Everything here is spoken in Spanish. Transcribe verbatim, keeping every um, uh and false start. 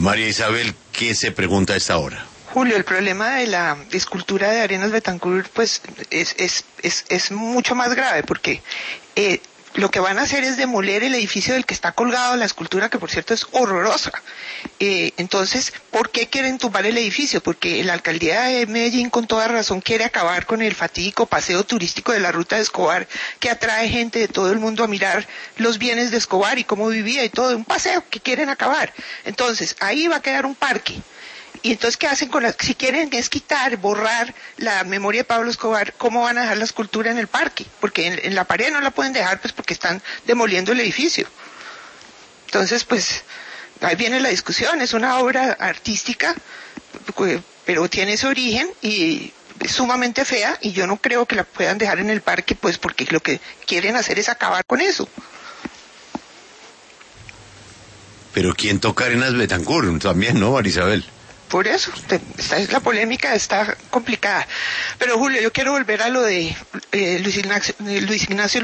María Isabel, ¿qué se pregunta a esta hora? Julio, el problema de la escultura de Arenas Betancourt pues es, es, es, es mucho más grave porque eh, lo que van a hacer es demoler el edificio del que está colgado la escultura, que por cierto es horrorosa. Eh, entonces, ¿por qué quieren tumbar el edificio? Porque la alcaldía de Medellín con toda razón quiere acabar con el fatídico paseo turístico de la ruta de Escobar, que atrae gente de todo el mundo a mirar los bienes de Escobar y cómo vivía y todo, un paseo que quieren acabar. Entonces, ahí va a quedar un parque. Y entonces, ¿qué hacen con la, si quieren es quitar, borrar la memoria de Pablo Escobar, ¿cómo van a dejar la escultura en el parque? Porque en, en la pared no la pueden dejar, pues porque están demoliendo el edificio. Entonces, pues, ahí viene la discusión, es una obra artística, pero tiene ese origen y es sumamente fea, y yo no creo que la puedan dejar en el parque, pues porque lo que quieren hacer es acabar con eso. Pero ¿quién toca Arenas Betancourt? También, ¿no, María Isabel? Por eso, esta es la polémica, está complicada. Pero Julio, yo quiero volver a lo de eh, Luis Ignacio, Luis Ignacio